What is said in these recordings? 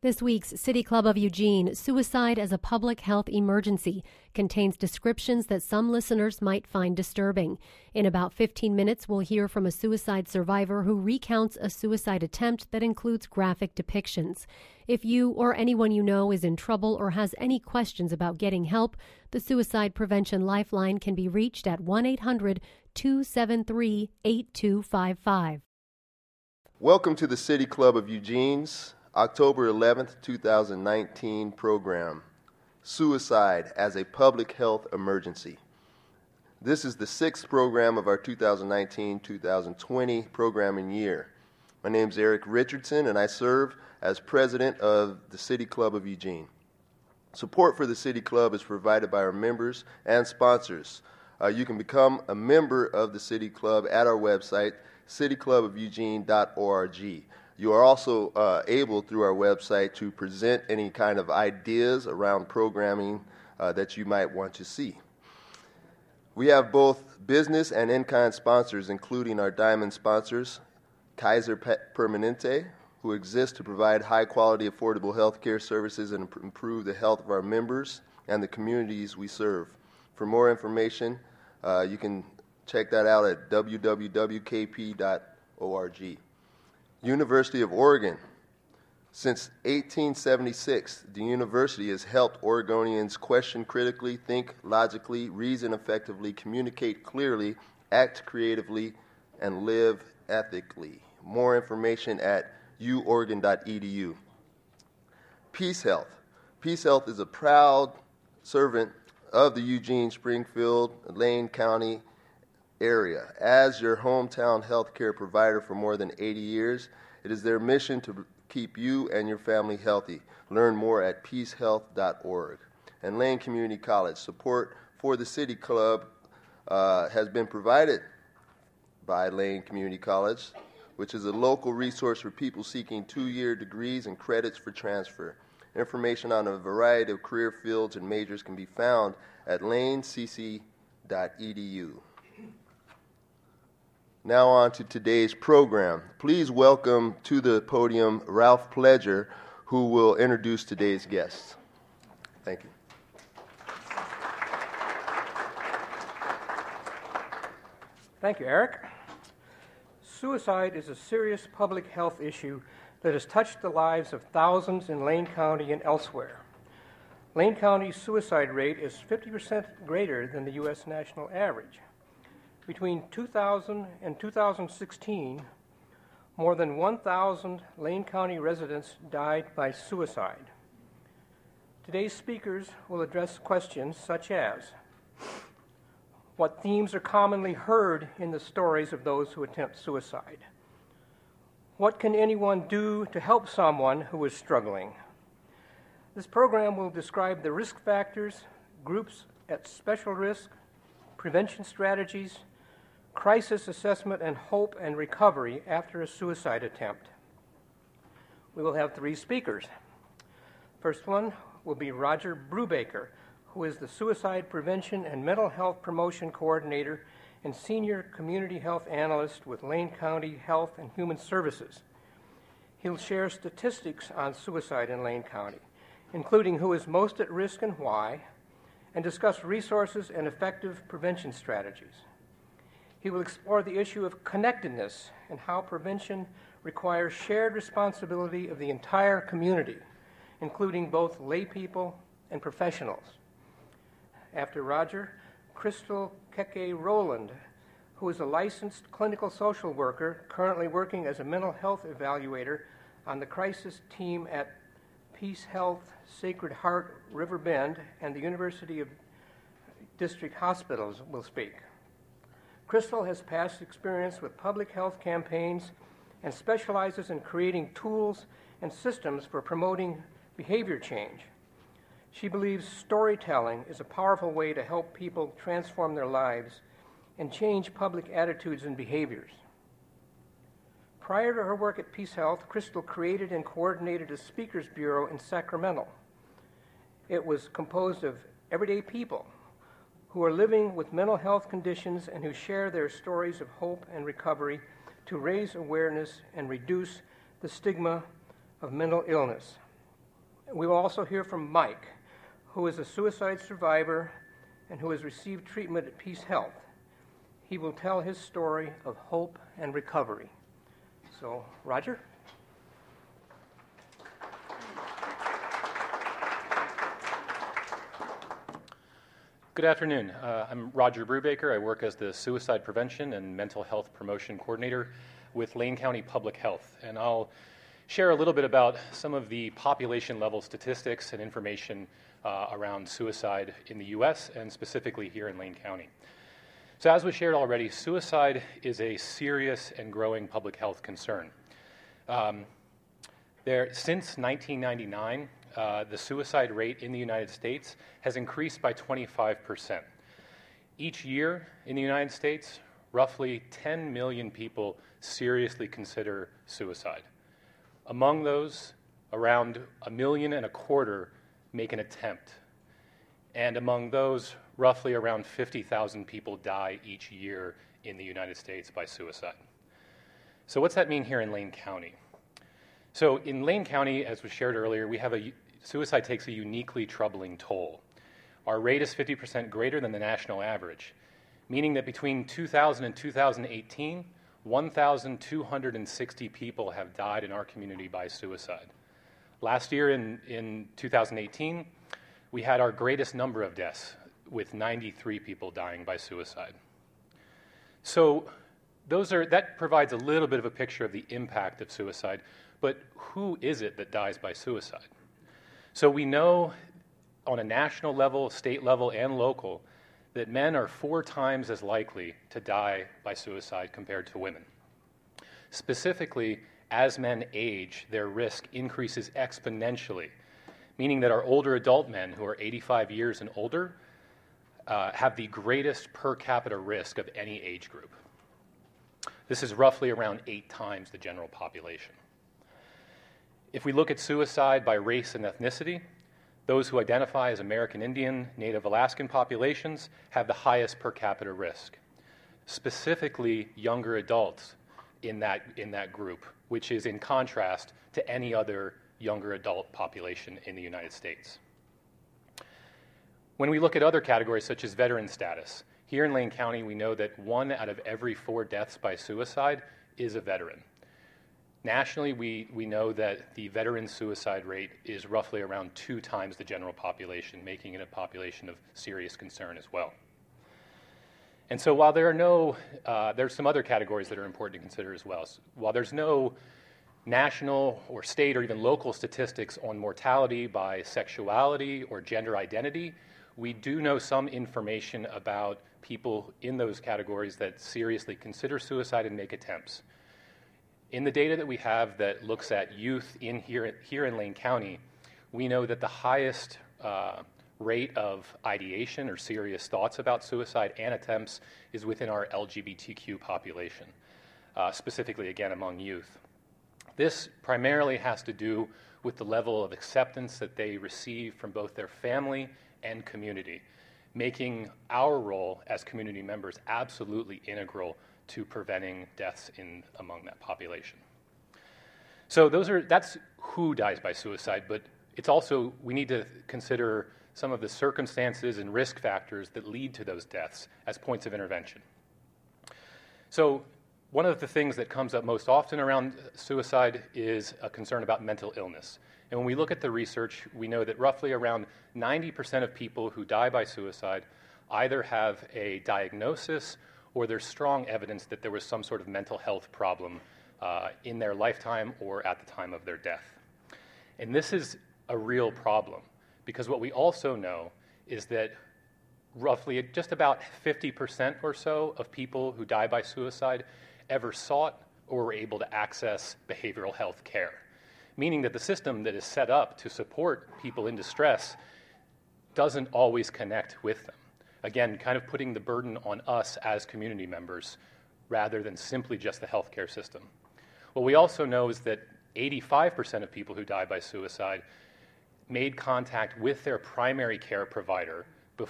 This week's City Club of Eugene, Suicide as a Public Health Emergency, contains descriptions that some listeners might find disturbing. In about 15 minutes, we'll hear from a suicide survivor who recounts a suicide attempt that includes graphic depictions. If you or anyone you know is in trouble or has any questions about getting help, the Suicide Prevention Lifeline can be reached at 1-800-273-8255. Welcome to the City Club of Eugene's October 11th, 2019 program, Suicide as a Public Health Emergency. This is the sixth program of our 2019-2020 programming year. My name is Eric Richardson, and I serve as president of the City Club of Eugene. Support for the City Club is provided by our members and sponsors. You can become a member of the City Club at our website, cityclubofeugene.org. You are also able, through our website, to present any kind of ideas around programming that you might want to see. We have both business and in-kind sponsors, including our diamond sponsors, Kaiser Permanente, who exist to provide high-quality, affordable health care services and improve the health of our members and the communities we serve. For more information, you can check that out at www.kp.org. University of Oregon. Since 1876, the university has helped Oregonians question critically, think logically, reason effectively, communicate clearly, act creatively, and live ethically. More information at uoregon.edu. Peace Health. Peace Health is a proud servant of the Eugene, Springfield, Lane County area. As your hometown healthcare provider for more than 80 years, it is their mission to keep you and your family healthy. Learn more at peacehealth.org. And Lane Community College. Support for the City Club has been provided by Lane Community College, which is a local resource for people seeking 2-year degrees and credits for transfer. Information on a variety of career fields and majors can be found at lanecc.edu. Now on to today's program. Please welcome to the podium Ralph Pledger, who will introduce today's guests. Thank you. Thank you, Eric. Suicide is a serious public health issue that has touched the lives of thousands in Lane County and elsewhere. Lane County's suicide rate is 50% greater than the U.S. national average. Between 2000 and 2016, more than 1,000 Lane County residents died by suicide. Today's speakers will address questions such as: what themes are commonly heard in the stories of those who attempt suicide? What can anyone do to help someone who is struggling? This program will describe the risk factors, groups at special risk, prevention strategies, crisis assessment, and hope and recovery after a suicide attempt. We will have 3 speakers. First one will be Roger Brubaker, who is the Suicide Prevention and Mental Health Promotion Coordinator and Senior Community Health Analyst with Lane County Health and Human Services. He'll share statistics on suicide in Lane County, including who is most at risk and why, and discuss resources and effective prevention strategies. He will explore the issue of connectedness and how prevention requires shared responsibility of the entire community, including both lay people and professionals. After Roger, Crystal Keke Rowland, who is a licensed clinical social worker currently working as a mental health evaluator on the crisis team at Peace Health Sacred Heart River Bend and the University of District Hospitals, will speak. Crystal has past experience with public health campaigns and specializes in creating tools and systems for promoting behavior change. She believes storytelling is a powerful way to help people transform their lives and change public attitudes and behaviors. Prior to her work at Peace Health, Crystal created and coordinated a speakers bureau in Sacramento. It was composed of everyday people who are living with mental health conditions and who share their stories of hope and recovery to raise awareness and reduce the stigma of mental illness. We will also hear from Mike, who is a suicide survivor and who has received treatment at Peace Health. He will tell his story of hope and recovery. So, Roger? Good afternoon. I'm Roger Brubaker. I work as the Suicide Prevention and Mental Health Promotion Coordinator with Lane County Public Health, and I'll share a little bit about some of the population-level statistics and information around suicide in the U.S. and specifically here in Lane County. So as was shared already, suicide is a serious and growing public health concern. Since 1999, the suicide rate in the United States has increased by 25%. Each year in the United States, roughly 10 million people seriously consider suicide. Among those, around 1.25 million make an attempt. And among those, roughly around 50,000 people die each year in the United States by suicide. So what's that mean here in Lane County? So in Lane County, as was shared earlier, suicide takes a uniquely troubling toll. Our rate is 50% greater than the national average, meaning that between 2000 and 2018, 1,260 people have died in our community by suicide. Last year in 2018, we had our greatest number of deaths, with 93 people dying by suicide. So that provides a little bit of a picture of the impact of suicide, but who is it that dies by suicide? So we know on a national level, state level, and local that men are 4 times as likely to die by suicide compared to women. Specifically, as men age, their risk increases exponentially, meaning that our older adult men who are 85 years and older have the greatest per capita risk of any age group. This is roughly around 8 times the general population. If we look at suicide by race and ethnicity, those who identify as American Indian, Native Alaskan populations have the highest per capita risk. Specifically, younger adults in that group, which is in contrast to any other younger adult population in the United States. When we look at other categories such as veteran status, here in Lane County we know that 1 out of every 4 deaths by suicide is a veteran. Nationally, we know that the veteran suicide rate is roughly around 2 times the general population, making it a population of serious concern as well. And so while there's some other categories that are important to consider as well. While there's no national or state or even local statistics on mortality by sexuality or gender identity, we do know some information about people in those categories that seriously consider suicide and make attempts. In the data that we have that looks at youth here in Lane County, we know that the highest rate of ideation or serious thoughts about suicide and attempts is within our LGBTQ population, specifically, again, among youth. This primarily has to do with the level of acceptance that they receive from both their family and community, making our role as community members absolutely integral to preventing deaths among that population. So that's who dies by suicide, but it's also, we need to consider some of the circumstances and risk factors that lead to those deaths as points of intervention. So one of the things that comes up most often around suicide is a concern about mental illness. And when we look at the research, we know that roughly around 90% of people who die by suicide either have a diagnosis or there's strong evidence that there was some sort of mental health problem in their lifetime or at the time of their death. And this is a real problem because what we also know is that roughly just about 50% or so of people who die by suicide ever sought or were able to access behavioral health care, meaning that the system that is set up to support people in distress doesn't always connect with them. Again, kind of putting the burden on us as community members rather than simply just the healthcare system. What we also know is that 85% of people who die by suicide made contact with their primary care provider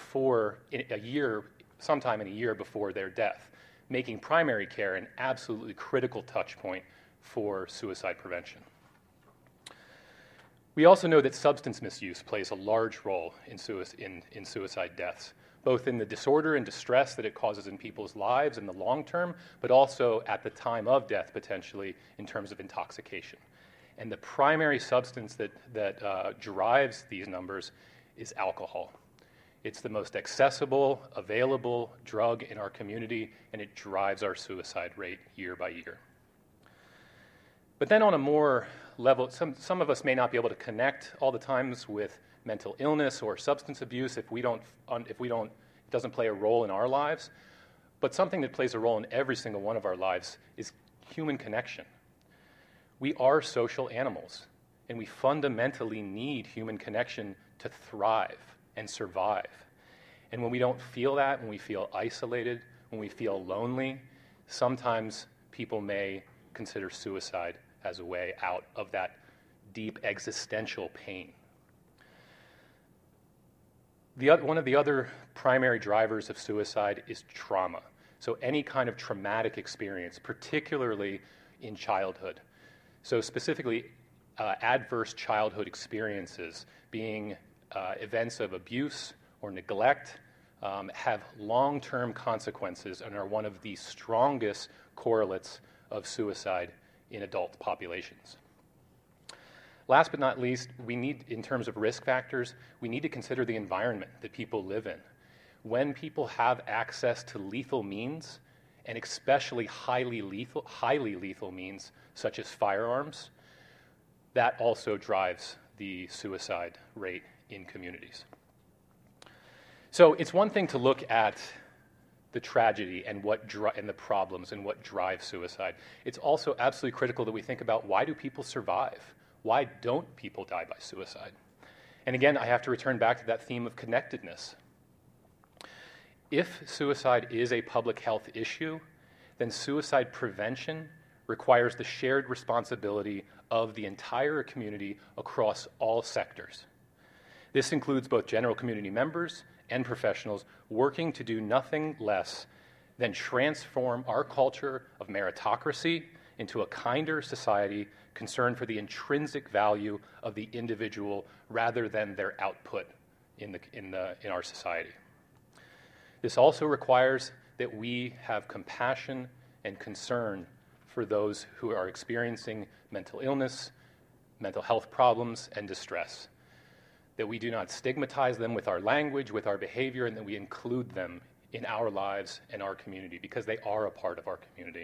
sometime in a year before their death, making primary care an absolutely critical touch point for suicide prevention. We also know that substance misuse plays a large role in suicide deaths, both in the disorder and distress that it causes in people's lives in the long term, but also at the time of death, potentially, in terms of intoxication. And the primary substance that drives these numbers is alcohol. It's the most accessible, available drug in our community, and it drives our suicide rate year by year. But then on a more level, some of us may not be able to connect all the times with mental illness or substance abuse if it doesn't play a role in our lives. But something that plays a role in every single one of our lives is human connection. We are social animals, and we fundamentally need human connection to thrive and survive. And when we don't feel that, when we feel isolated, when we feel lonely, sometimes people may consider suicide as a way out of that deep existential pain. One of the other primary drivers of suicide is trauma. So any kind of traumatic experience, particularly in childhood. So specifically, adverse childhood experiences, being events of abuse or neglect, have long-term consequences and are one of the strongest correlates of suicide in adult populations. Last but not least, in terms of risk factors, we need to consider the environment that people live in. When people have access to lethal means, and especially highly lethal means, such as firearms, that also drives the suicide rate in communities. So it's one thing to look at the tragedy and and the problems and what drives suicide. It's also absolutely critical that we think about, why do people survive? Why don't people die by suicide? And again, I have to return back to that theme of connectedness. If suicide is a public health issue, then suicide prevention requires the shared responsibility of the entire community across all sectors. This includes both general community members and professionals working to do nothing less than transform our culture of meritocracy into a kinder society concerned for the intrinsic value of the individual rather than their output in our society. This also requires that we have compassion and concern for those who are experiencing mental illness, mental health problems, and distress. That we do not stigmatize them with our language, with our behavior, and that we include them in our lives and our community because they are a part of our community.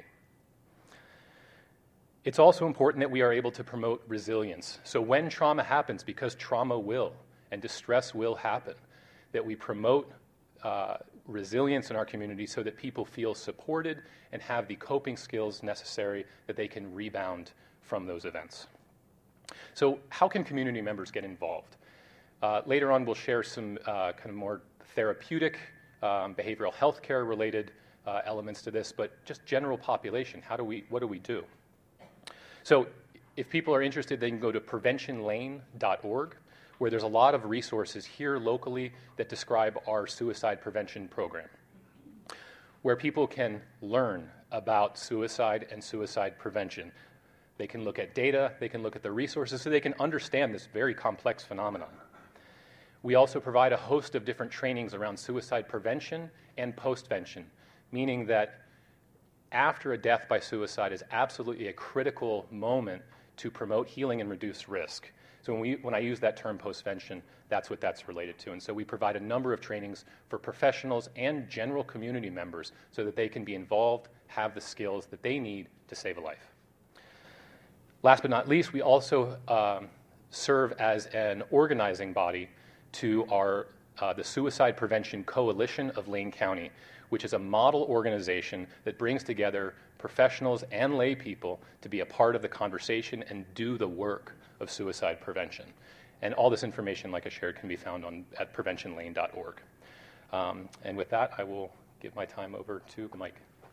It's also important that we are able to promote resilience. So when trauma happens, because trauma will and distress will happen, that we promote resilience in our community so that people feel supported and have the coping skills necessary that they can rebound from those events. So how can community members get involved? Later on, we'll share some kind of more therapeutic, behavioral health care related elements to this, but just general population, what do we do? So if people are interested, they can go to preventionlane.org, where there's a lot of resources here locally that describe our suicide prevention program, where people can learn about suicide and suicide prevention. They can look at data, they can look at the resources, so they can understand this very complex phenomenon. We also provide a host of different trainings around suicide prevention and postvention, meaning that after a death by suicide is absolutely a critical moment to promote healing and reduce risk. So when I use that term postvention, that's what that's related to. And so we provide a number of trainings for professionals and general community members so that they can be involved, have the skills that they need to save a life. Last but not least, we also serve as an organizing body to the Suicide Prevention Coalition of Lane County, which is a model organization that brings together professionals and lay people to be a part of the conversation and do the work of suicide prevention. And all this information, like I shared, can be found at preventionlane.org. And with that, I will give my time over to Mike.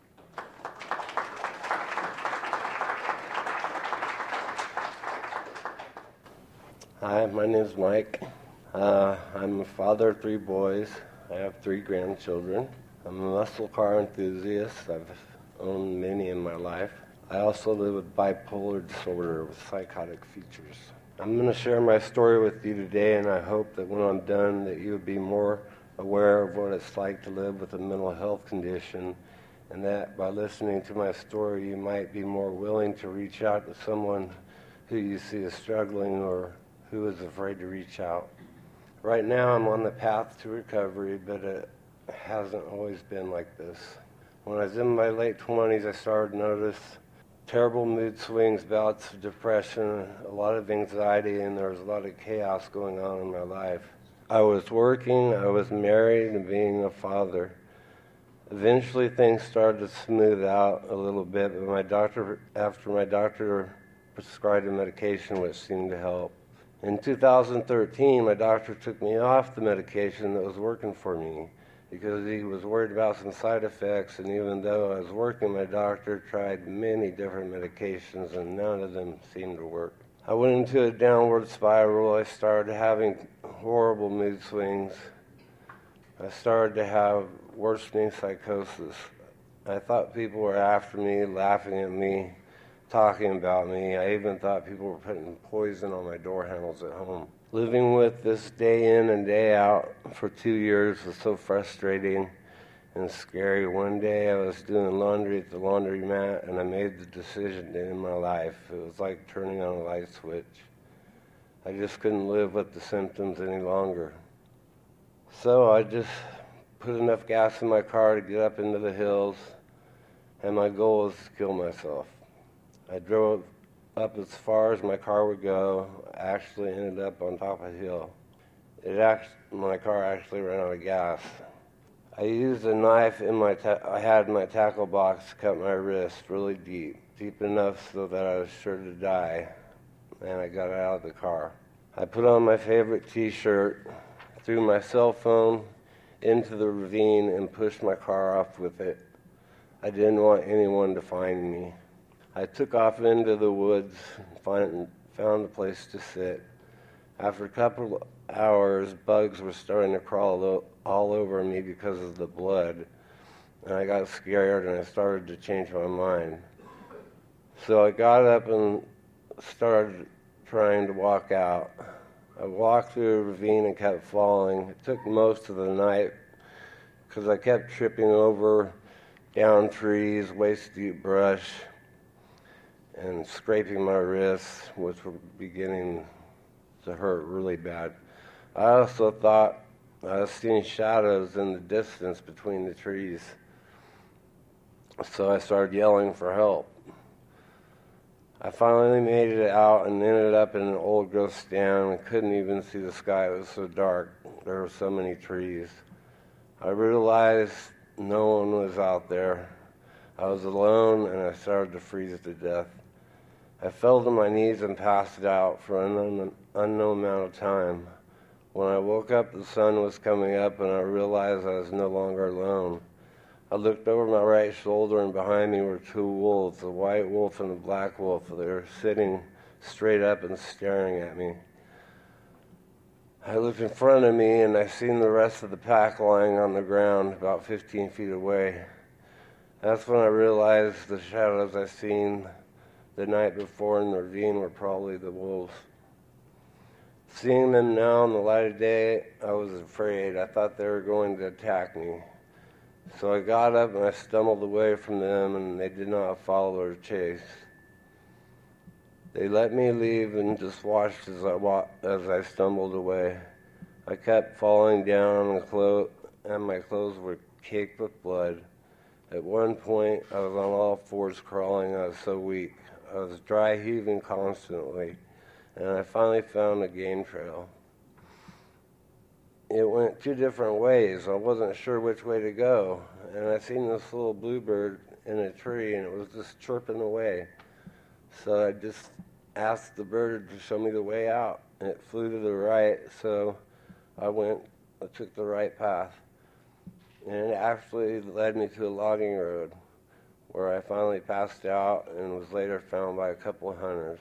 Hi, my name is Mike. I'm a father of 3 boys. I have 3 grandchildren. I'm a muscle car enthusiast. I've owned many in my life. I also live with bipolar disorder with psychotic features. I'm going to share my story with you today, and I hope that when I'm done that you'll be more aware of what it's like to live with a mental health condition, and that by listening to my story you might be more willing to reach out to someone who you see as struggling or who is afraid to reach out. Right now I'm on the path to recovery, but it hasn't always been like this. When I was in my late 20s, I started to notice terrible mood swings, bouts of depression, a lot of anxiety, and there was a lot of chaos going on in my life. I was working, I was married, and being a father. Eventually things started to smooth out a little bit, but after my doctor prescribed a medication which seemed to help. In 2013, my doctor took me off the medication that was working for me because he was worried about some side effects, and even though I was working, my doctor tried many different medications and none of them seemed to work. I went into a downward spiral. I started having horrible mood swings. I started to have worsening psychosis. I thought people were after me, laughing at me, talking about me. I even thought people were putting poison on my door handles at home. Living with this day in and day out for 2 years was so frustrating and scary. One day I was doing laundry at the laundromat and I made the decision to end my life. It was like turning on a light switch. I just couldn't live with the symptoms any longer. So I just put enough gas in my car to get up into the hills, and my goal was to kill myself. I drove up as far as my car would go. I actually ended up on top of a hill. My car actually ran out of gas. I used a knife I had in my tackle box to cut my wrist really deep enough so that I was sure to die, and I got out of the car. I put on my favorite t-shirt, threw my cell phone into the ravine, and pushed my car off with it. I didn't want anyone to find me. I took off into the woods and found a place to sit. After a couple of hours, bugs were starting to crawl all over me because of the blood, and I got scared and I started to change my mind. So I got up and started trying to walk out. I walked through a ravine and kept falling. It took most of the night because I kept tripping over down trees, waist-deep brush, and scraping my wrists, which were beginning to hurt really bad. I also thought I was seeing shadows in the distance between the trees. So I started yelling for help. I finally made it out and ended up in an old growth stand and couldn't even see the sky. It was so dark. There were so many trees. I realized no one was out there. I was alone and I started to freeze to death. I fell to my knees and passed out for an unknown amount of time. When I woke up, the sun was coming up and I realized I was no longer alone. I looked over my right shoulder and behind me were two wolves, a white wolf and a black wolf. They were sitting straight up and staring at me. I looked in front of me and I seen the rest of the pack lying on the ground about 15 feet away. That's when I realized the shadows I seen the night before in the ravine were probably the wolves. Seeing them now in the light of day, I was afraid. I thought they were going to attack me. So I got up and I stumbled away from them, and they did not follow or chase. They let me leave and just watched as I stumbled away. I kept falling down, and my clothes were caked with blood. At one point, I was on all fours crawling. I was so weak. I was dry heaving constantly, and I finally found a game trail. It went two different ways. I wasn't sure which way to go, and I seen this little bluebird in a tree, and it was just chirping away. So I just asked the bird to show me the way out, and it flew to the right, so I took the right path. And it actually led me to a logging road, where I finally passed out and was later found by a couple of hunters.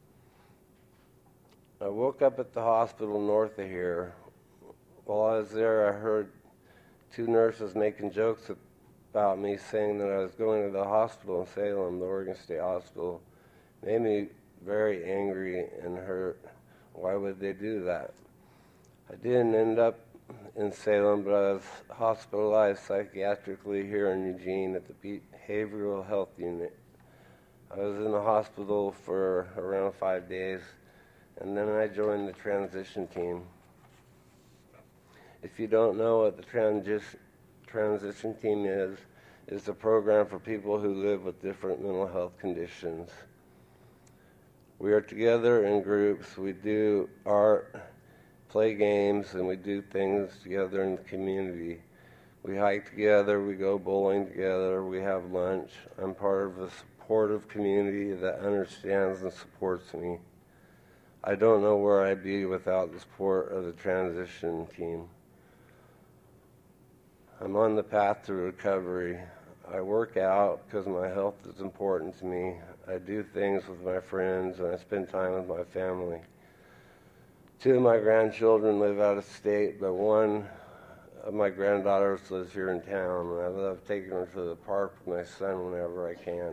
I woke up at the hospital north of here. While I was there, I heard two nurses making jokes about me, saying that I was going to the hospital in Salem, the Oregon State Hospital. It made me very angry and hurt. Why would they do that? I didn't end up in Salem, but I was hospitalized psychiatrically here in Eugene at the behavioral health unit. I was in the hospital for around 5 days, and then I joined the transition team. If you don't know what the transition team is, it's a program for people who live with different mental health conditions. We are together in groups. We do art, play games, and we do things together in the community. We hike together, we go bowling together, we have lunch. I'm part of a supportive community that understands and supports me. I don't know where I'd be without the support of the transition team. I'm on the path to recovery. I work out because my health is important to me. I do things with my friends, and I spend time with my family. 2 of my grandchildren live out of state, but one of my granddaughters lives here in town, and I love taking her to the park with my son whenever I can.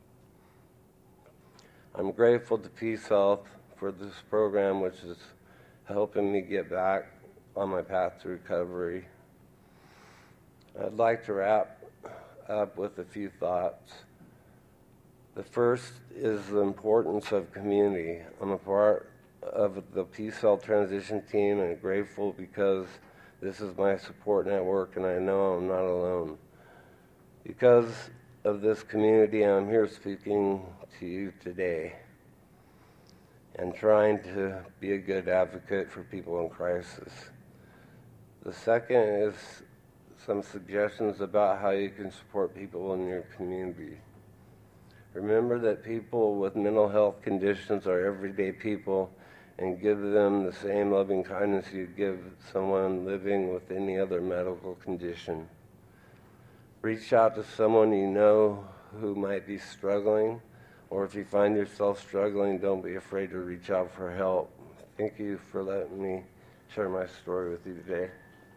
I'm grateful to Peace Health for this program, which is helping me get back on my path to recovery. I'd like to wrap up with a few thoughts. The first is the importance of community. I'm a part of the Peace Health transition team and grateful because this is my support network and I know I'm not alone. Because of this community, I'm here speaking to you today and trying to be a good advocate for people in crisis. The second is some suggestions about how you can support people in your community. Remember that people with mental health conditions are everyday people, and give them the same loving kindness you'd give someone living with any other medical condition. Reach out to someone you know who might be struggling, or if you find yourself struggling, don't be afraid to reach out for help. Thank you for letting me share my story with you today.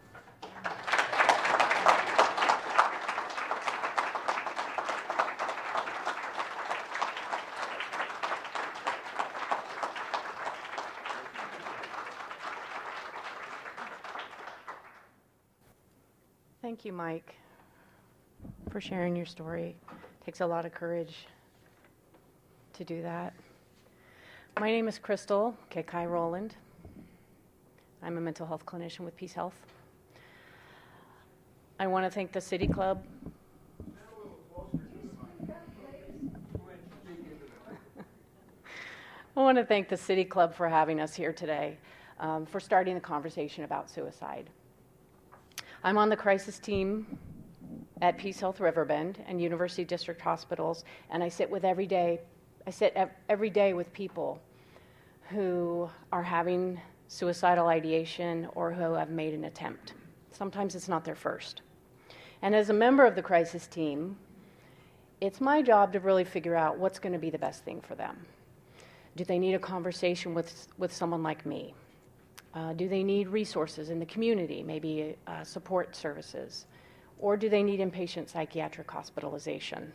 Thank you, Mike, for sharing your story. It takes a lot of courage to do that. My name is Crystal Kekai Rowland. I'm a mental health clinician with Peace Health. I want to thank the City Club. I want to thank the City Club for having us here today, for starting the conversation about suicide. I'm on the crisis team at Peace Health Riverbend and University District Hospitals, and I sit every day with people who are having suicidal ideation or who have made an attempt. Sometimes it's not their first. And as a member of the crisis team, it's my job to really figure out what's going to be the best thing for them. Do they need a conversation with someone like me? Do they need resources in the community, maybe support services? Or do they need inpatient psychiatric hospitalization?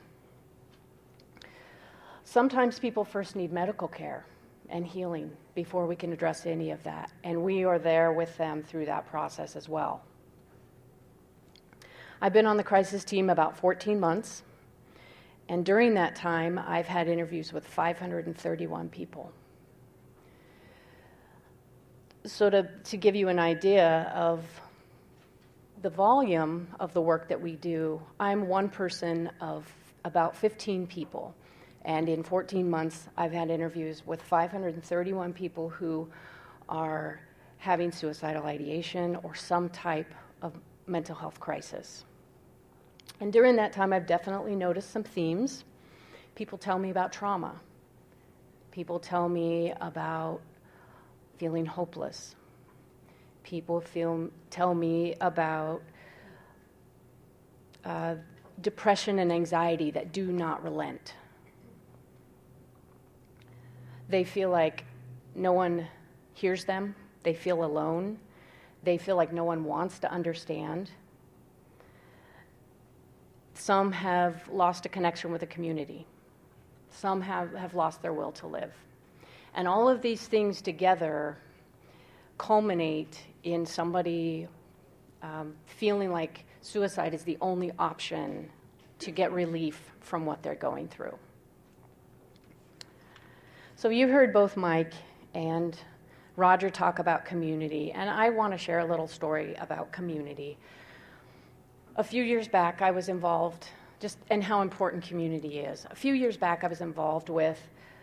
Sometimes people first need medical care and healing before we can address any of that, and we are there with them through that process as well. I've been on the crisis team about 14 months, and during that time, I've had interviews with 531 people. So to give you an idea of the volume of the work that we do, I'm one person of about 15 people. And in 14 months, I've had interviews with 531 people who are having suicidal ideation or some type of mental health crisis. And during that time, I've definitely noticed some themes. People tell me about trauma. People tell me about feeling hopeless. People tell me about depression and anxiety that do not relent. They feel like no one hears them. They feel alone. They feel like no one wants to understand. Some have lost a connection with the community. Some have lost their will to live. And all of these things together culminate in somebody feeling like suicide is the only option to get relief from what they're going through. So you heard both Mike and Roger talk about community, and I want to share a little story about community. A few years back, I was involved, and how important community is. A few years back, I was involved with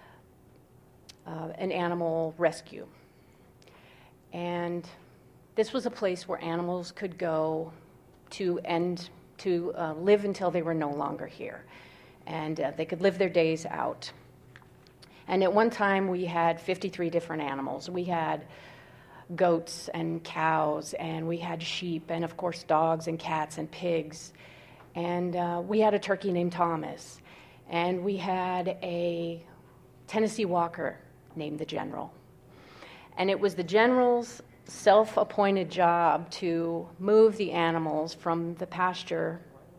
an animal rescue. And this was a place where animals could go to live until they were no longer here. And they could live their days out. And at one time, we had 53 different animals. We had goats and cows, and we had sheep, and of course, dogs and cats and pigs. And we had a turkey named Thomas. And we had a Tennessee Walker named the General. And it was the General's self-appointed job to move the animals from the pasture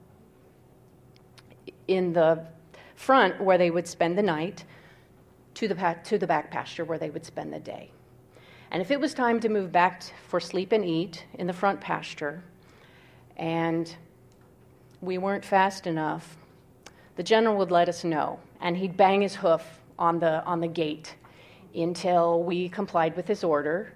in the front where they would spend the night to the back pasture where they would spend the day. And if it was time to move back for sleep and eat in the front pasture and we weren't fast enough, the General would let us know, and he'd bang his hoof on the gate until we complied with his order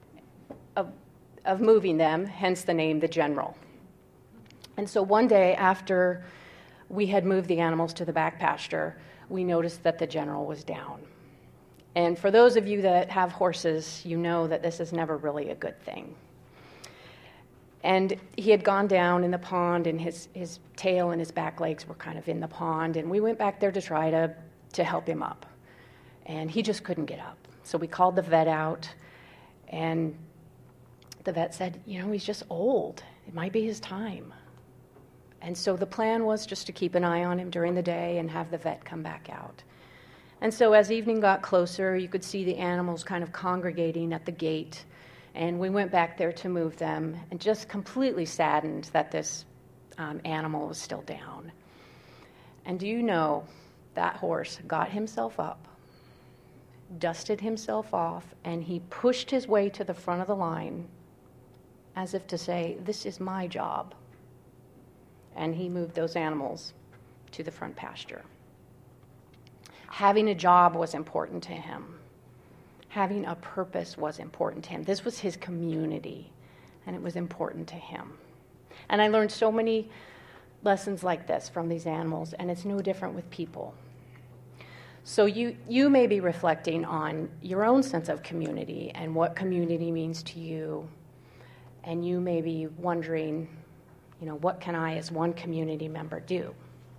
of moving them, hence the name the General. And so one day after we had moved the animals to the back pasture, we noticed that the General was down. And for those of you that have horses, you know that this is never really a good thing. And he had gone down in the pond, and his tail and his back legs were kind of in the pond, and we went back there to try to help him up. And he just couldn't get up. So we called the vet out, and the vet said, he's just old. It might be his time. And so the plan was just to keep an eye on him during the day and have the vet come back out. And so as evening got closer, you could see the animals kind of congregating at the gate. And we went back there to move them, and just completely saddened that this animal was still down. And do you know, that horse got himself up, dusted himself off, and he pushed his way to the front of the line as if to say, this is my job. And he moved those animals to the front pasture. Having a job was important to him. Having a purpose was important to him. This was his community, and it was important to him. And I learned so many lessons like this from these animals, and it's no different with people. So you may be reflecting on your own sense of community and what community means to you, and you may be wondering, what can I as one community member do?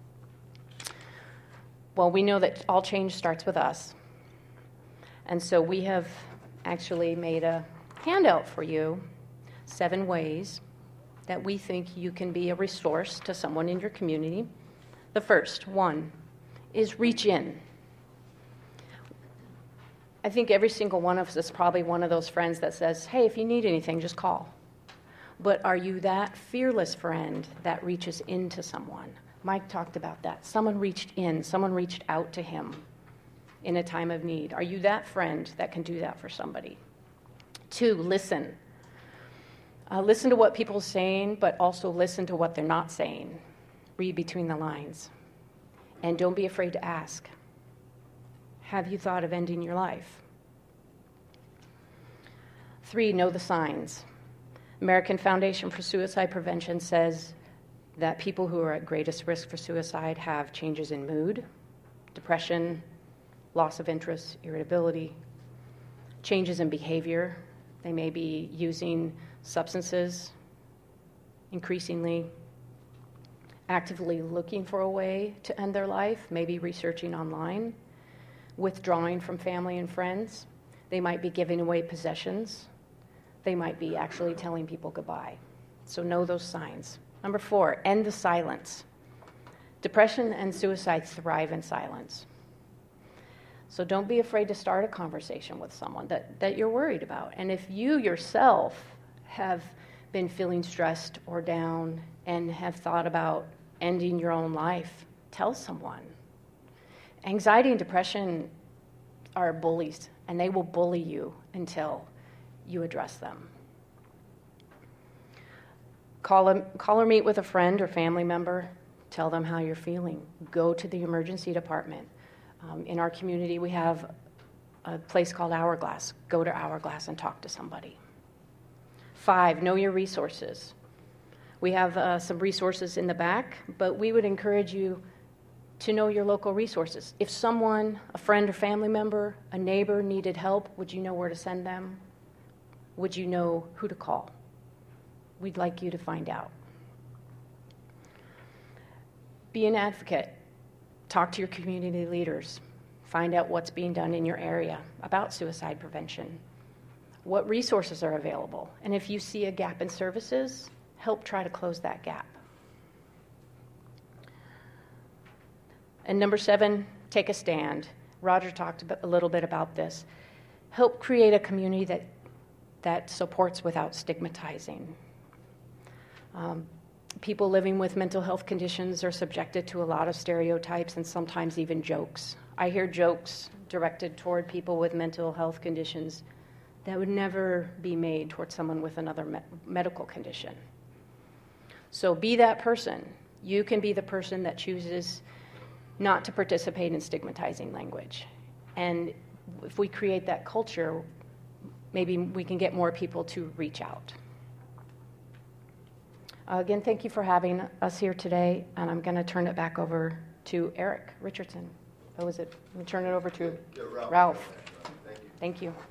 Well, we know that all change starts with us. And so we have actually made a handout for you, 7 ways that we think you can be a resource to someone in your community. The first one is reach in. I think every single one of us is probably one of those friends that says, hey, if you need anything, just call. But are you that fearless friend that reaches into someone? Mike talked about that. Someone reached in. Someone reached out to him in a time of need. Are you that friend that can do that for somebody? 2, listen. Listen to what people are saying, but also listen to what they're not saying. Read between the lines. And don't be afraid to ask. Have you thought of ending your life? 3, know the signs. American Foundation for Suicide Prevention says that people who are at greatest risk for suicide have changes in mood, depression, loss of interest, irritability, changes in behavior. They may be using substances increasingly, actively looking for a way to end their life, maybe researching online, withdrawing from family and friends. They might be giving away possessions. They might be actually telling people goodbye. So know those signs. Number 4, end the silence. Depression and suicide thrive in silence. So don't be afraid to start a conversation with someone that you're worried about. And if you yourself have been feeling stressed or down and have thought about ending your own life, tell someone. Anxiety and depression are bullies, and they will bully you until you address them. Call or meet with a friend or family member. Tell them how you're feeling. Go to the emergency department. In our community, we have a place called Hourglass. Go to Hourglass and talk to somebody. 5, know your resources. We have some resources in the back, but we would encourage you to know your local resources. If someone, a friend or family member, a neighbor needed help, would you know where to send them? Would you know who to call? We'd like you to find out. Be an advocate. Talk to your community leaders. Find out what's being done in your area about suicide prevention. What resources are available? And if you see a gap in services, help try to close that gap. And number 7, take a stand. Roger talked a little bit about this. Help create a community that supports without stigmatizing. People living with mental health conditions are subjected to a lot of stereotypes and sometimes even jokes. I hear jokes directed toward people with mental health conditions that would never be made toward someone with another medical condition. So be that person. You can be the person that chooses not to participate in stigmatizing language. And if we create that culture, maybe we can get more people to reach out. Again, thank you for having us here today, and I'm going to turn it back over to Eric Richardson. Oh, is it? I'm going to turn it over to Ralph. Thank you.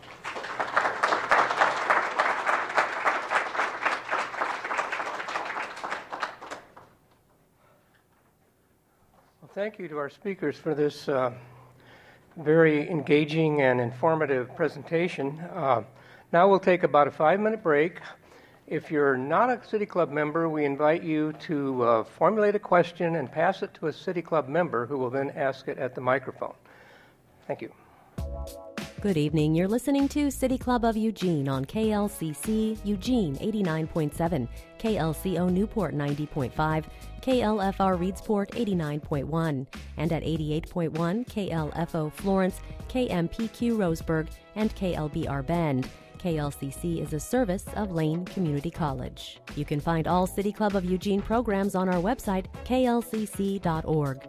Well, thank you to our speakers for this very engaging and informative presentation. Now we'll take about a 5-minute break. If you're not a City Club member, we invite you to formulate a question and pass it to a City Club member who will then ask it at the microphone. Thank you. Good evening. You're listening to City Club of Eugene on KLCC Eugene 89.7, KLCO Newport 90.5, KLFR Reedsport 89.1, and at 88.1 KLFO Florence, KMPQ Roseburg, and KLBR Bend. KLCC is a service of Lane Community College. You can find all City Club of Eugene programs on our website, klcc.org.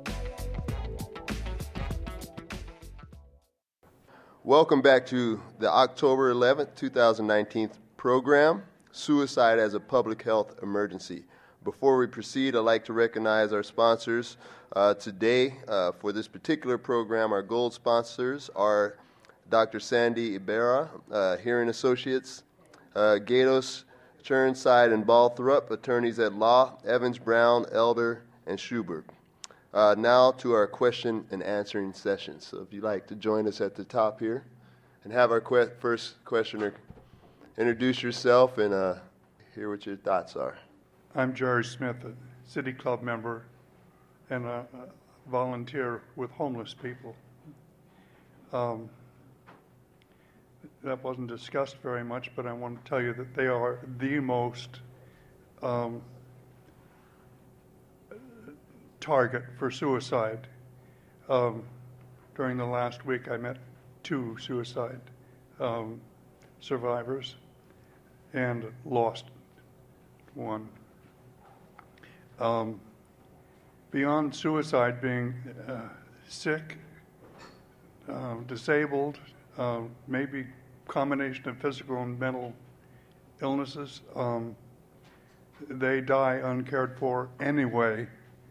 Welcome back to the October 11th, 2019 program, Suicide as a Public Health Emergency. Before we proceed, I'd like to recognize our sponsors today for this particular program. Our gold sponsors are Dr. Sandy Ibarra, Hearing Associates, Gatos, Churnside, and Balthrop, attorneys at law, Evans, Brown, Elder, and Schubert. Now to our question and answering session. So if you'd like to join us at the top here and have our first questioner introduce yourself and hear what your thoughts are. I'm Jerry Smith, a City Club member and a volunteer with homeless people. That wasn't discussed very much, but I want to tell you that they are the most target for suicide. During the last week, I met 2 suicide survivors and lost one. Beyond suicide, being sick, disabled, maybe combination of physical and mental illnesses, they die uncared for anyway.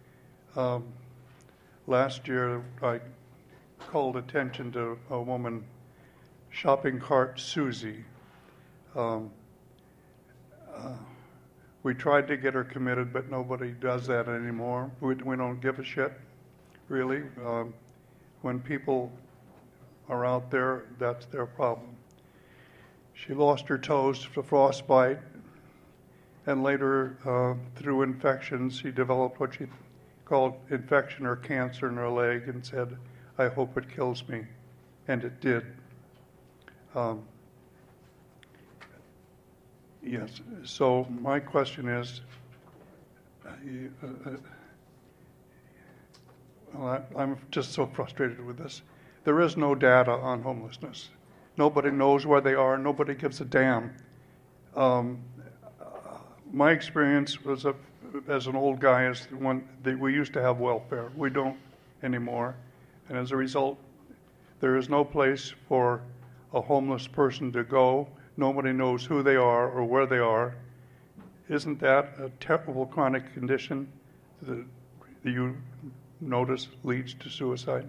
Last year, I called attention to a woman, Shopping Cart Susie. We tried to get her committed, but nobody does that anymore. We don't give a shit, really. When people are out there, that's their problem. She lost her toes to frostbite, and later, through infections, she developed what she called infection or cancer in her leg and said, "I hope it kills me," and it did. Yes, so my question is, I'm just so frustrated with this. there is no data on homelessness. Nobody knows where they are. Nobody gives a damn. My experience was as an old guy is one that we used to have welfare. We don't anymore. And as a result, there is no place for a homeless person to go. Nobody knows who they are or where they are. Isn't that a terrible chronic condition that you notice leads to suicide?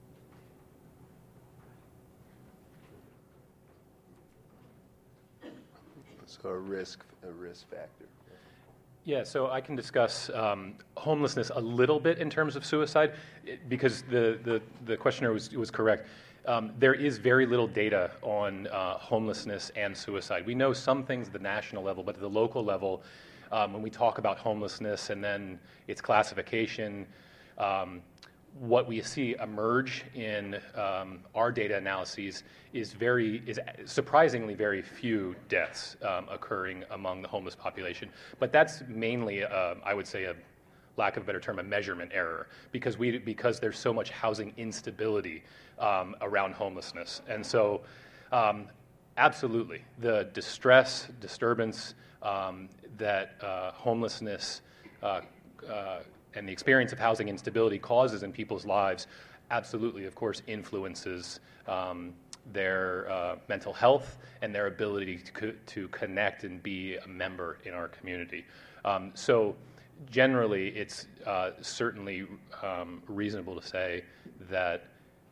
So a risk factor. Yeah, so I can discuss homelessness a little bit in terms of suicide, because the questioner was correct. There is very little data on homelessness and suicide. We know some things at the national level, but at the local level, when we talk about homelessness and then its classification, what we see emerge in our data analyses is surprisingly very few deaths occurring among the homeless population. But that's mainly, I would say, a lack of a better term, a measurement error, because there's so much housing instability around homelessness. And so, absolutely, the disturbance that homelessness and the experience of housing instability causes in people's lives absolutely, of course, influences their mental health and their ability to connect and be a member in our community. So generally, it's certainly reasonable to say that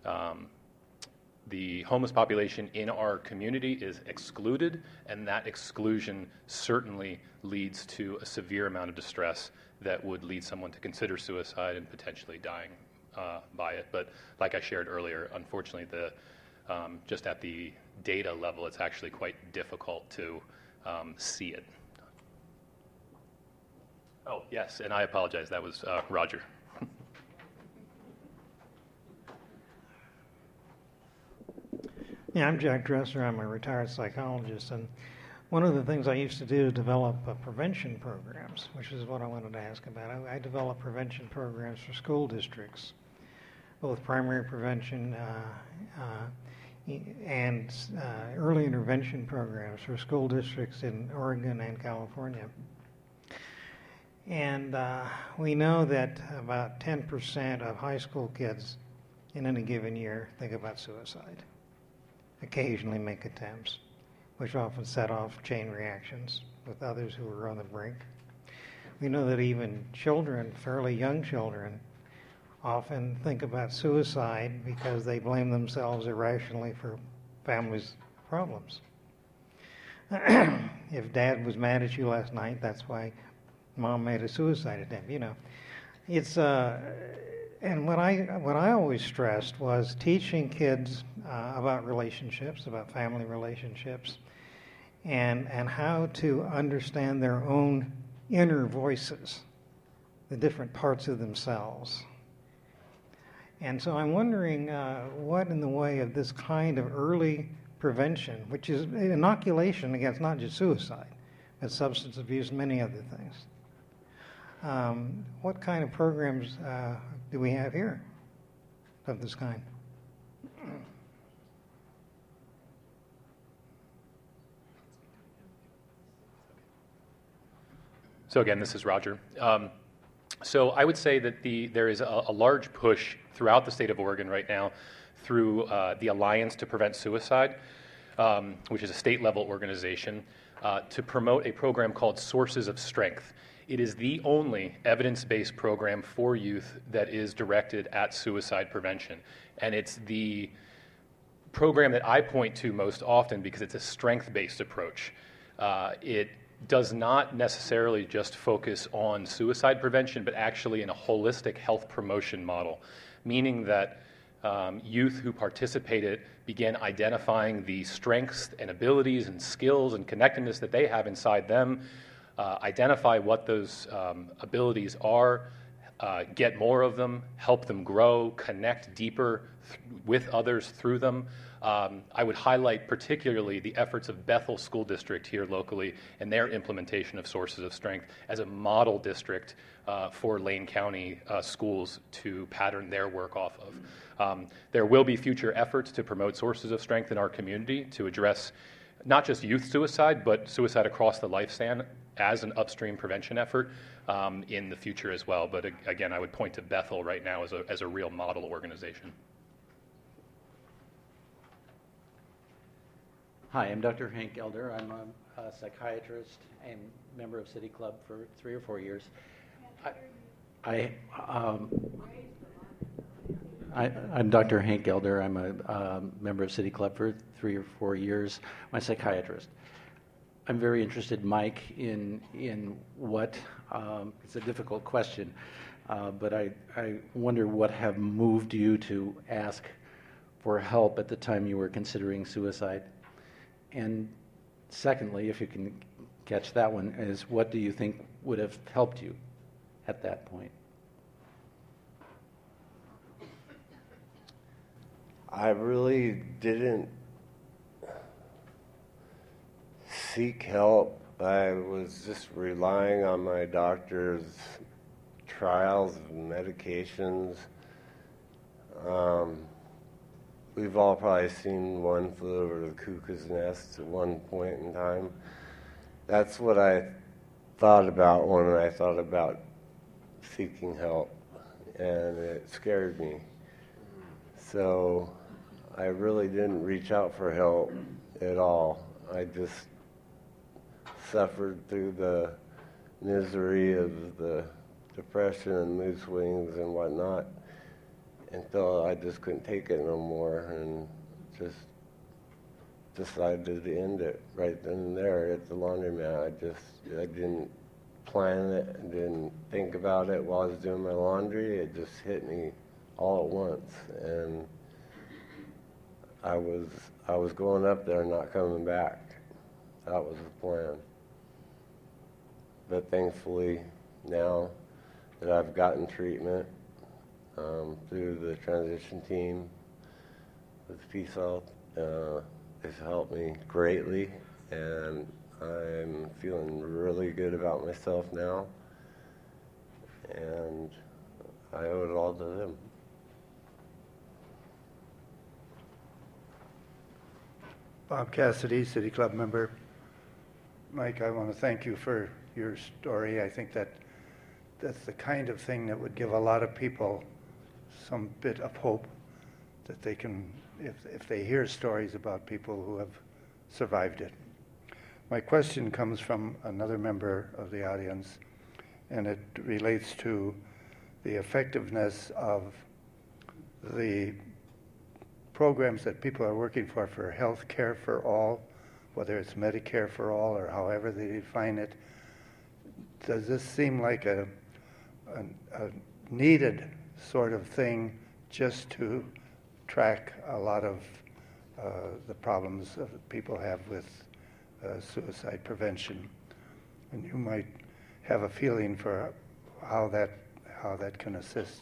the homeless population in our community is excluded, and that exclusion certainly leads to a severe amount of distress that would lead someone to consider suicide and potentially dying by it. But like I shared earlier, unfortunately, just at the data level, it's actually quite difficult to see it. Oh, yes, and I apologize. That was Roger. Yeah, I'm Jack Dresser. I'm a retired psychologist, and one of the things I used to do is develop prevention programs, which is what I wanted to ask about. I develop prevention programs for school districts, both primary prevention and early intervention programs for school districts in Oregon and California. And we know that about 10% of high school kids in any given year think about suicide, occasionally make attempts, which often set off chain reactions with others who are on the brink. We know that even children, fairly young children, often think about suicide because they blame themselves irrationally for family's problems. If dad was mad at you last night, that's why mom made a suicide attempt. You know, it's and what I always stressed was teaching kids about relationships, about family relationships, and how to understand their own inner voices, the different parts of themselves. And so I'm wondering what in the way of this kind of early prevention, which is inoculation against not just suicide, but substance abuse and many other things. What kind of programs do we have here of this kind? So again, this is Roger. So I would say that there is a large push throughout the state of Oregon right now through the Alliance to Prevent Suicide, which is a state-level organization, to promote a program called Sources of Strength. It is the only evidence-based program for youth that is directed at suicide prevention. And it's the program that I point to most often because it's a strength-based approach. It does not necessarily just focus on suicide prevention, but actually in a holistic health promotion model, meaning that youth who participated began identifying the strengths and abilities and skills and connectedness that they have inside them, identify what those abilities are, get more of them, help them grow, connect deeper with others through them, I would highlight particularly the efforts of Bethel School District here locally and their implementation of Sources of Strength as a model district for Lane County schools to pattern their work off of. There will be future efforts to promote Sources of Strength in our community to address not just youth suicide, but suicide across the lifespan as an upstream prevention effort in the future as well. But again, I would point to Bethel right now as a real model organization. Hi, I'm Dr. Hank Elder. I'm a psychiatrist and member of City Club for 3 or 4 years. I'm Dr. Hank Elder. I'm a member of City Club for 3 or 4 years. I'm a psychiatrist. I'm very interested, Mike, in what, it's a difficult question, but I wonder what have moved you to ask for help at the time you were considering suicide. And secondly, if you can catch that one, is what do you think would have helped you at that point? I really didn't seek help. I was just relying on my doctor's trials of medications. We've all probably seen One Flew Over the Cuckoo's Nest at one point in time. That's what I thought about when I thought about seeking help, and it scared me. So I really didn't reach out for help at all. I just suffered through the misery of the depression and mood swings and whatnot until I just couldn't take it no more and just decided to end it right then and there at the laundromat. I didn't plan it, I didn't think about it while I was doing my laundry. It just hit me all at once, and I was going up there and not coming back. That was the plan. But thankfully, now that I've gotten treatment through the transition team with Peace Health, it's helped me greatly, and I'm feeling really good about myself now, and I owe it all to them. Bob Cassidy, City Club member. Mike, I want to thank you for your story. I think that's the kind of thing that would give a lot of people some bit of hope that they can, if they hear stories about people who have survived it. My question comes from another member of the audience, and it relates to the effectiveness of the programs that people are working for health care for all, whether it's Medicare for all or however they define it. Does this seem like a needed sort of thing just to track a lot of the problems that people have with suicide prevention? And you might have a feeling for how that can assist.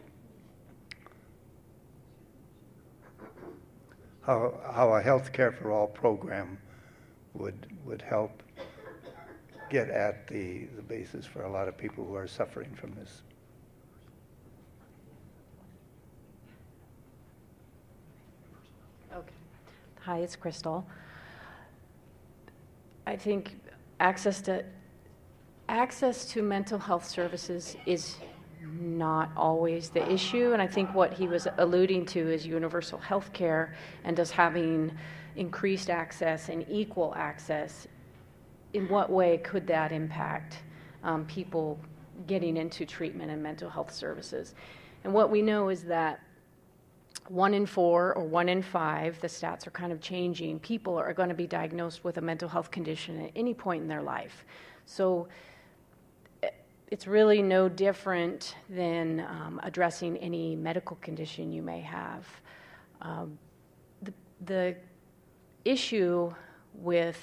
How a health care for all program would help get at the basis for a lot of people who are suffering from this. Okay. Hi, it's Crystal. I think access to mental health services is not always the issue, and I think what he was alluding to is universal health care, and does having increased access and equal access, in what way could that impact people getting into treatment and mental health services? And what we know is that 1 in 4 or 1 in 5, the stats are kind of changing, people are going to be diagnosed with a mental health condition at any point in their life. So it's really no different than addressing any medical condition you may have. The issue with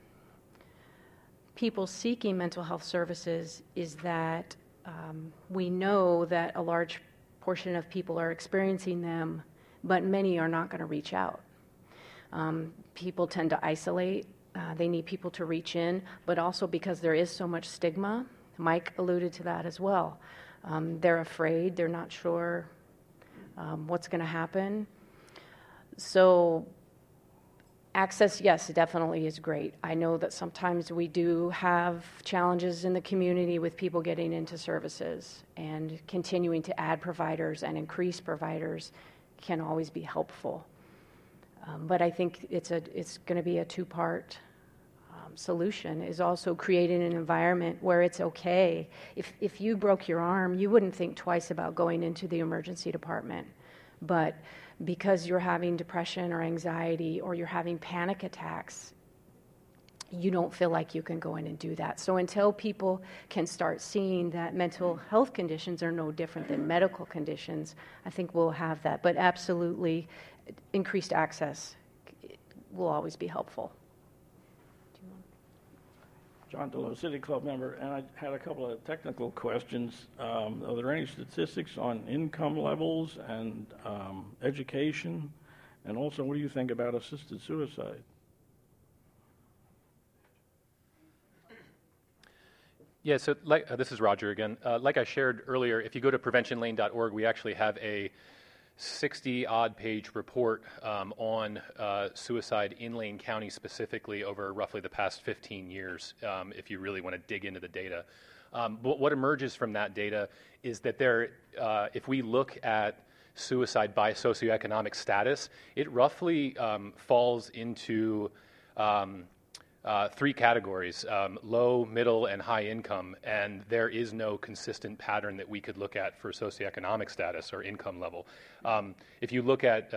people seeking mental health services is that we know that a large portion of people are experiencing them, but many are not going to reach out. People tend to isolate. They need people to reach in, but also because there is so much stigma. Mike alluded to that as well. They're afraid. They're not sure what's going to happen. So access, yes, definitely is great. I know that sometimes we do have challenges in the community with people getting into services, and continuing to add providers and increase providers can always be helpful. But I think it's going to be a two-part solution, is also creating an environment where it's okay. If you broke your arm, you wouldn't think twice about going into the emergency department. But because you're having depression or anxiety, or you're having panic attacks, you don't feel like you can go in and do that. So until people can start seeing that mental health conditions are no different than medical conditions, I think we'll have that. But absolutely, increased access will always be helpful. John Delow, City Club member, and I had a couple of technical questions. Are there any statistics on income levels and education? And also, what do you think about assisted suicide? Yeah, so this is Roger again. Like I shared earlier, if you go to preventionlane.org, we actually have a 60-odd page report on suicide in Lane County specifically over roughly the past 15 years, if you really want to dig into the data. But what emerges from that data is that if we look at suicide by socioeconomic status, it roughly falls into three categories: low, middle, and high income, and there is no consistent pattern that we could look at for socioeconomic status or income level. If you look at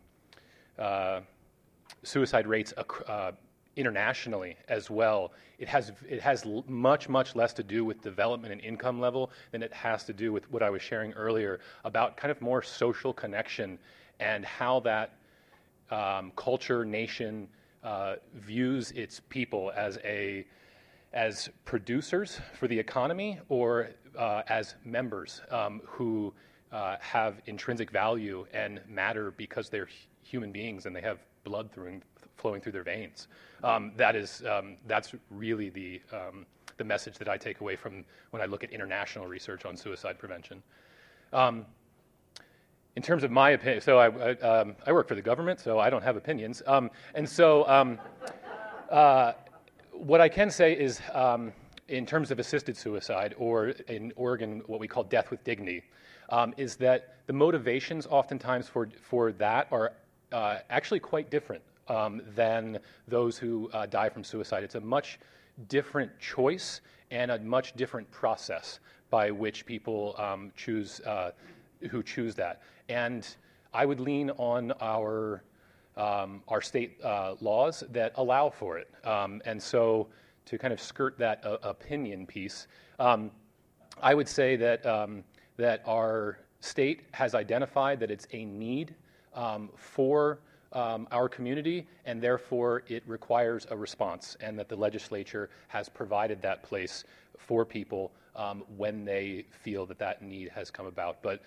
suicide rates internationally as well, it has much less to do with development and income level than it has to do with what I was sharing earlier about kind of more social connection and how that culture, nation, views its people as producers for the economy, or as members who have intrinsic value and matter because they're human beings and they have blood flowing through their veins. That's really the message that I take away from when I look at international research on suicide prevention. In terms of my opinion, so I work for the government, so I don't have opinions. And so what I can say is, in terms of assisted suicide, or in Oregon, what we call death with dignity, is that the motivations oftentimes for that are actually quite different than those who die from suicide. It's a much different choice and a much different process by which people choose that. And I would lean on our state laws that allow for it. And so to kind of skirt that opinion piece, I would say that our state has identified that it's a need for our community, and therefore it requires a response, and that the legislature has provided that place for people when they feel that need has come about. But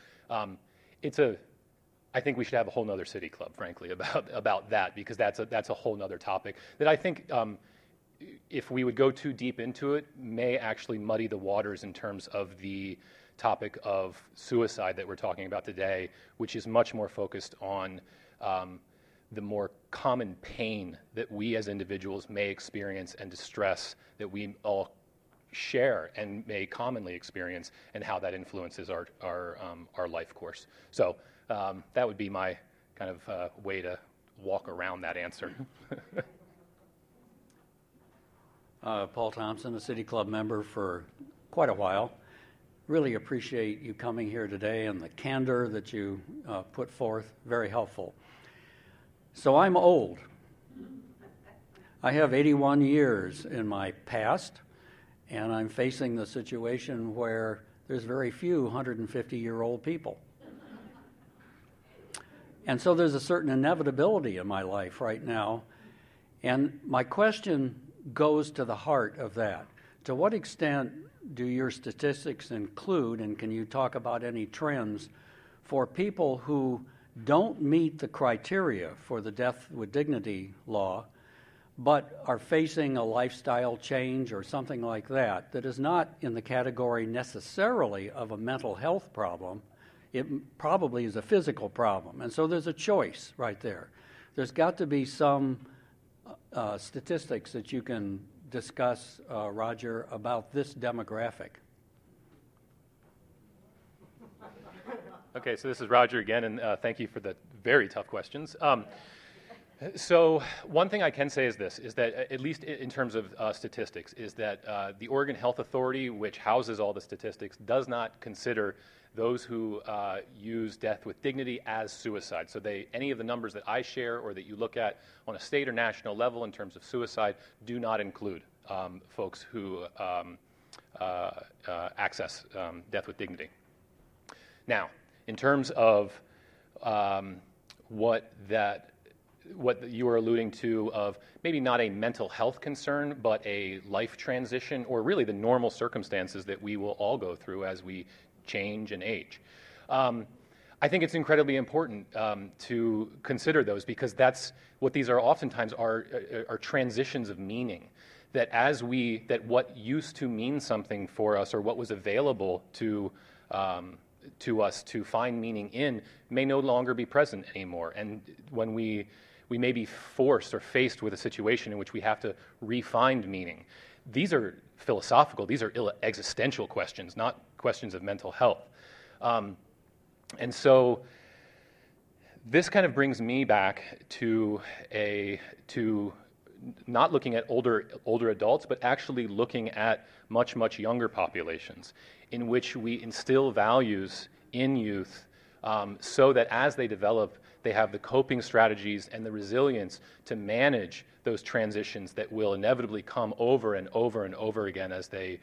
I think we should have a whole nother city club, frankly, about that, because that's a whole nother topic that I think if we would go too deep into it, may actually muddy the waters in terms of the topic of suicide that we're talking about today, which is much more focused on the more common pain that we as individuals may experience and distress that we all share and may commonly experience, and how that influences our life course. So that would be my kind of way to walk around that answer. Paul Thompson, a City Club member for quite a while. Really appreciate you coming here today and the candor that you put forth. Very helpful. So I'm old. I have 81 years in my past, and I'm facing the situation where there's very few 150-year-old people. And so there's a certain inevitability in my life right now. And my question goes to the heart of that. To what extent do your statistics include, and can you talk about any trends for people who don't meet the criteria for the Death with Dignity law, but are facing a lifestyle change or something like that, that is not in the category necessarily of a mental health problem. It probably is a physical problem. And so there's a choice right there. There's got to be some statistics that you can discuss, Roger, about this demographic. Okay, so this is Roger again, and thank you for the very tough questions. So one thing I can say is this, is that at least in terms of statistics, is that the Oregon Health Authority, which houses all the statistics, does not consider those who use death with dignity as suicide. So any of the numbers that I share or that you look at on a state or national level in terms of suicide do not include folks who access death with dignity. Now, in terms of what you are alluding to of maybe not a mental health concern, but a life transition, or really the normal circumstances that we will all go through as we change and age. I think it's incredibly important to consider those, because that's what these are oftentimes are transitions of meaning. That what used to mean something for us, or what was available to us to find meaning in, may no longer be present anymore. And when we may be forced or faced with a situation in which we have to re-find meaning, these are philosophical, these are existential questions, not questions of mental health. And so this kind of brings me back to not looking at older adults, but actually looking at much, much younger populations, in which we instill values in youth so that as they develop, they have the coping strategies and the resilience to manage those transitions that will inevitably come over and over and over again as they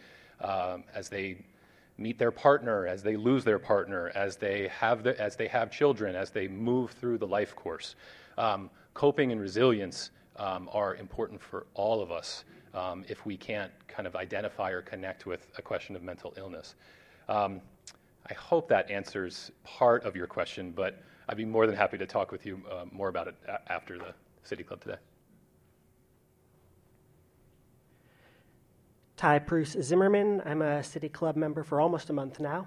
meet their partner, as they lose their partner, as they have children, as they move through the life course. Coping and resilience are important for all of us if we can't kind of identify or connect with a question of mental illness. I hope that answers part of your question, but I'd be more than happy to talk with you more about it after the City Club today. Ty Bruce Zimmerman. I'm a City Club member for almost a month now.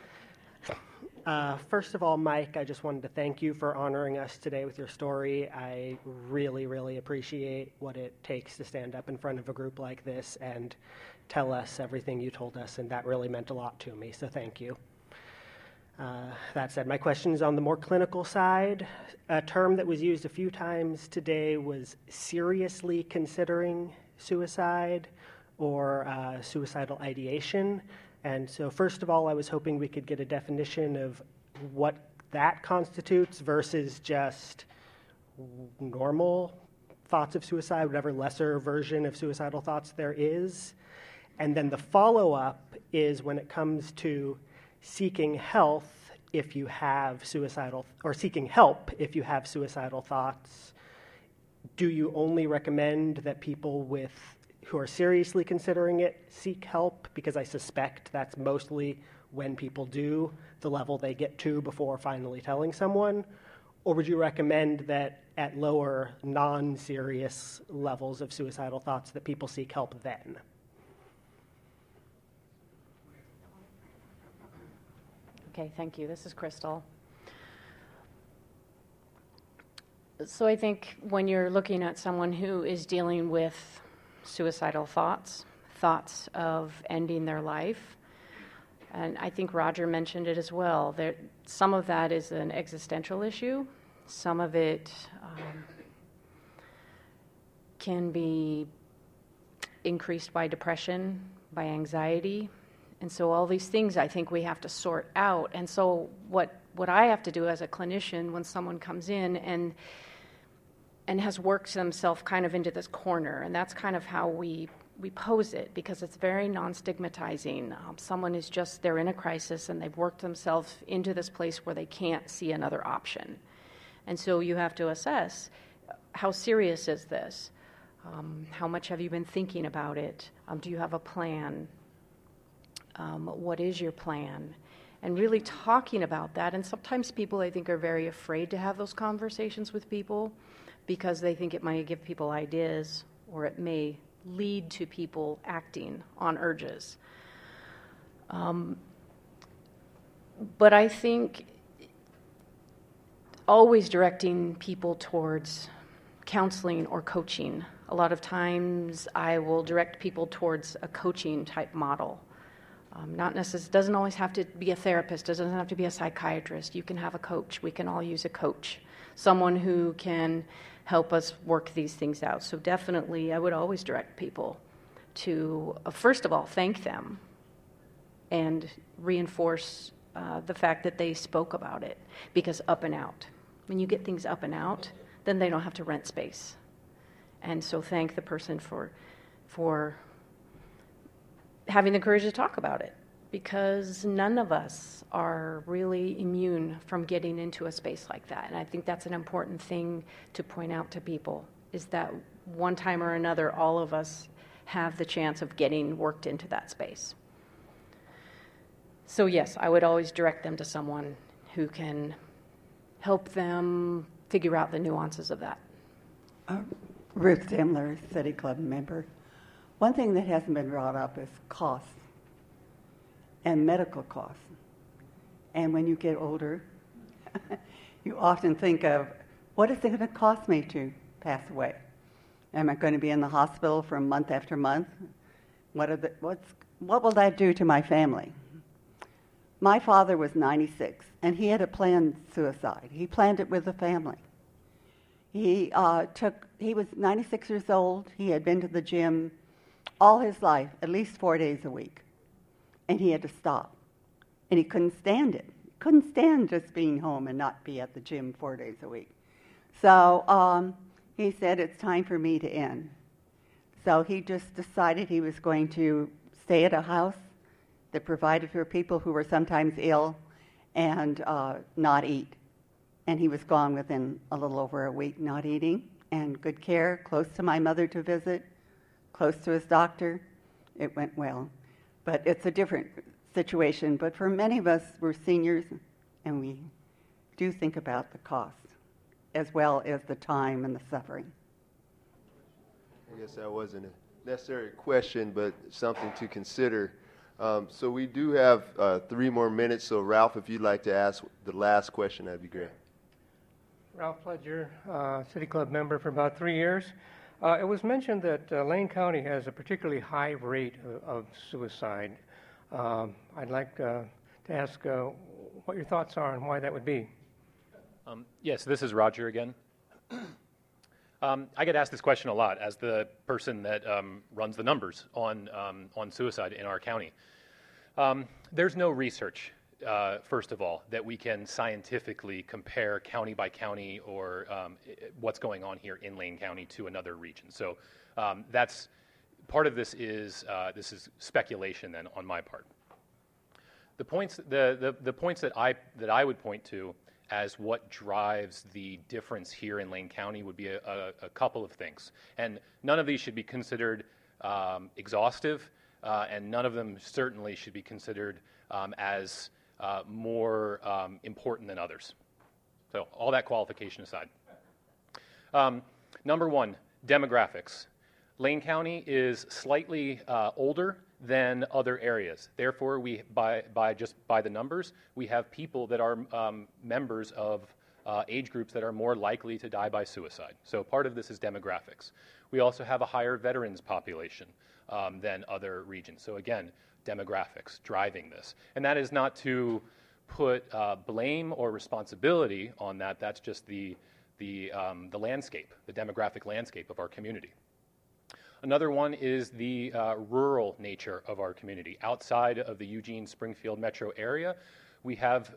First of all, Mike, I just wanted to thank you for honoring us today with your story. I really, really appreciate what it takes to stand up in front of a group like this and tell us everything you told us, and that really meant a lot to me, so thank you. That said, my question is on the more clinical side. A term that was used a few times today was seriously considering suicide or suicidal ideation. And so first of all, I was hoping we could get a definition of what that constitutes versus just normal thoughts of suicide, whatever lesser version of suicidal thoughts there is. And then the follow-up is when it comes to seeking health if you have suicidal, or seeking help if you have suicidal thoughts. Do you only recommend that people who are seriously considering it seek help? Because I suspect that's mostly when people do, the level they get to before finally telling someone. Or would you recommend that at lower, non-serious levels of suicidal thoughts that people seek help then? Okay, thank you. This is Crystal. So I think when you're looking at someone who is dealing with suicidal thoughts of ending their life, and I think Roger mentioned it as well, some of that is an existential issue. Some of it can be increased by depression, by anxiety. And so all these things I think we have to sort out. And so what I have to do as a clinician when someone comes in and has worked themselves kind of into this corner, and that's kind of how we pose it, because it's very non-stigmatizing. Someone is just, they're in a crisis and they've worked themselves into this place where they can't see another option. And so you have to assess, how serious is this? How much have you been thinking about it? Do you have a plan? What is your plan? and really talking about that. And sometimes people, I think, are very afraid to have those conversations with people because they think it might give people ideas or it may lead to people acting on urges. But I think always directing people towards counseling or coaching. A lot of times I will direct people towards a coaching type model. Not necessarily, doesn't always have to be a therapist, doesn't have to be a psychiatrist. You can have a coach. We can all use a coach, someone who can help us work these things out. So definitely I would always direct people to, first of all, thank them and reinforce the fact that they spoke about it, because up and out. When you get things up and out, then they don't have to rent space. And so thank the person for having the courage to talk about it, because none of us are really immune from getting into a space like that. And I think that's an important thing to point out to people, is that one time or another, all of us have the chance of getting worked into that space. So yes, I would always direct them to someone who can help them figure out the nuances of that. Ruth Demler, City Club member. One thing that hasn't been brought up is costs and medical costs. And when you get older, you often think of, what is it going to cost me to pass away? Am I going to be in the hospital for month after month? What will that do to my family? My father was 96, and he had a planned suicide. He planned it with the family. He was 96 years old. He had been to the gym all his life, at least 4 days a week. And he had to stop. And he couldn't stand it. Couldn't stand just being home and not be at the gym 4 days a week. So he said, it's time for me to end. So he just decided he was going to stay at a house that provided for people who were sometimes ill and not eat. And he was gone within a little over a week, not eating, and good care, close to my mother to visit, close to his doctor. It went well. But it's a different situation. But for many of us, we're seniors, and we do think about the cost, as well as the time and the suffering. I guess that wasn't a necessary question, but something to consider. So we do have 3 more minutes. So Ralph, if you'd like to ask the last question, that'd be great. Ralph Pledger, City Club member for about 3 years. It was mentioned that Lane County has a particularly high rate of suicide. I'd like to ask what your thoughts are and why that would be. Yes, this is Roger again. I get asked this question a lot as the person that runs the numbers on suicide in our county. There's no research, first of all, that we can scientifically compare county by county or what's going on here in Lane County to another region. So that's part of this is speculation then on my part. The points that I would point to as what drives the difference here in Lane County would be a couple of things. And none of these should be considered exhaustive, and none of them certainly should be considered as more important than others. So all that qualification aside. Number one, demographics. Lane County is slightly older than other areas. Therefore, we by the numbers, we have people that are members of age groups that are more likely to die by suicide. So part of this is demographics. We also have a higher veterans population than other regions. So again, demographics driving this. And that is not to put blame or responsibility on that. That's just the landscape, the demographic landscape of our community. Another one is the rural nature of our community. Outside of the Eugene-Springfield metro area, we have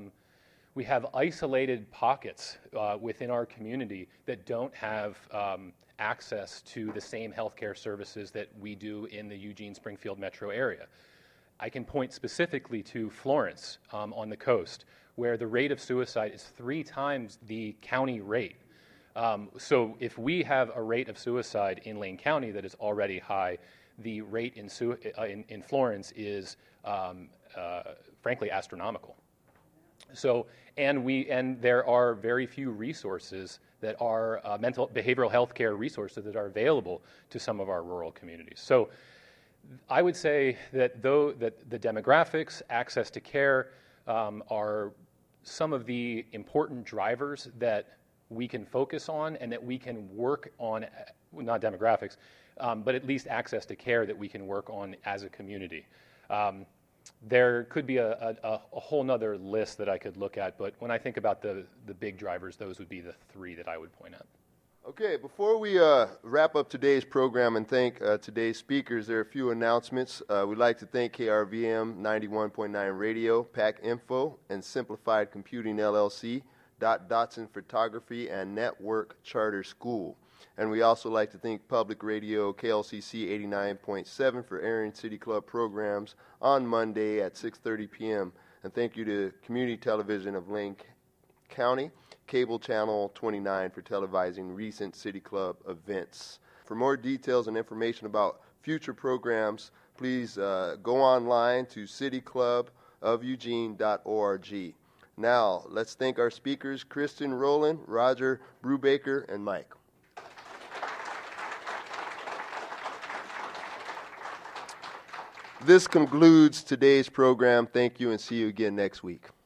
isolated pockets within our community that don't have access to the same healthcare services that we do in the Eugene-Springfield metro area. I can point specifically to Florence on the coast, where the rate of suicide is 3 times the county rate. So if we have a rate of suicide in Lane County that is already high, the rate in Florence is frankly astronomical. So, and there are very few resources that are behavioral health care resources that are available to some of our rural communities. So, I would say that that the demographics, access to care, are some of the important drivers that we can focus on and that we can work on, not demographics, but at least access to care that we can work on as a community. There could be a whole nother list that I could look at, but when I think about the big drivers, those would be the three that I would point out. Okay, before we wrap up today's program and thank today's speakers, there are a few announcements. We'd like to thank KRVM 91.9 Radio, PAC Info, and Simplified Computing LLC, Dotson Photography, and Network Charter School. And we also like to thank Public Radio KLCC 89.7 for airing City Club programs on Monday at 6:30 p.m. And thank you to Community Television of Lane County, Cable Channel 29 for televising recent City Club events. For more details and information about future programs, please go online to cityclubofeugene.org. Now, let's thank our speakers, Kristen Rowland, Roger Brubaker, and Mike. This concludes today's program. Thank you, and see you again next week.